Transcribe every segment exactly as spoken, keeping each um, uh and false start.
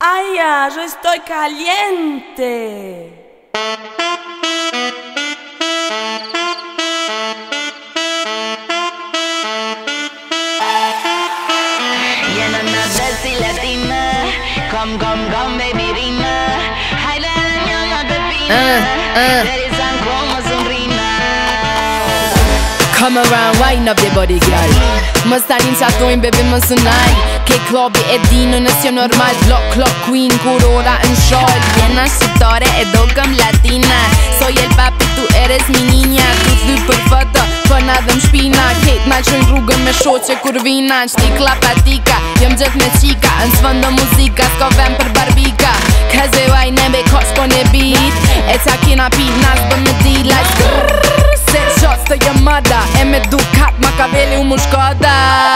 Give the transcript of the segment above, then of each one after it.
Ay, ya, yo estoy caliente. Llena una sexy latina. Come, come, come, baby Rina. Hay la ñama pepina. Uh, uh. Realizan como sonrina. Come around, wind up your body, girl. Më stalin që atojnë, baby më sënaj. Ke klobi e di në nësjo normal. Block, clock, queen, kur ora në shol. Jena shqiptare e do këm latina. Soy el papi, tu eres mi niña. Tu thy për foto, për na dhëm shpina. Ket na qojnë rrugën me shoqe kur vina. Në shtikla patika, jëm gjët me qika. Në sfëndo muzika, s'ko vem për barbika. Cause e vaj nebe kosh po ne beat. E qa kina pit, nas bëm me di like grrrr. Set shots të jë mëda. E me Ducat, Machiavelli u mu shkoda.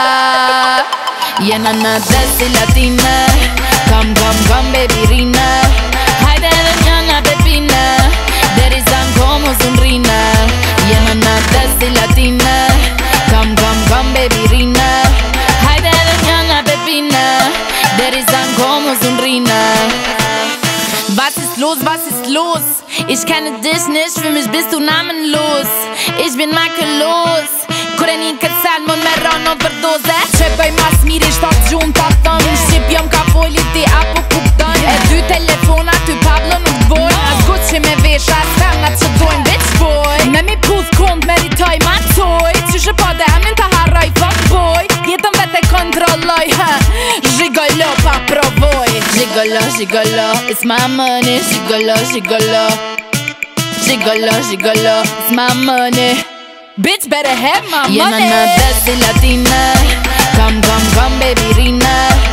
Jena në desi latina. Come, come, come, baby Rina. Hajde dhe njëna pepina. Deri zan como sonrina. Jena në desi latina. Come, come, come, baby Rina. Hajde dhe njëna pepina. Deri zan como sonrina. Was ist los, was ist los? Ich kenne dich nicht, für mich bist du namenlos. Ich bin makellos. Kur e një këtë sen, mund me rënë për doze. Që bëj mas mirë i shtot gjumë të thëmë. Shqip jom ka foli ti apo kuptën. E dy telefona, ty Pablo nuk bojnë. As gut që me vesha, as femnat që dojnë bitch boy. Me mi puth kund, meritoj ma toj. Që shë po dhe emin të harroj, fuck boy. Jetën vete kontrolloj, ha. Zhigolo pa provoj. Zhigolo, zhigolo, it's my money. Zhigolo, zhigolo. Zhigolo, zhigolo, it's my money. Bitch better have my money. Jena në desi latina. Come, come, come, baby Rina.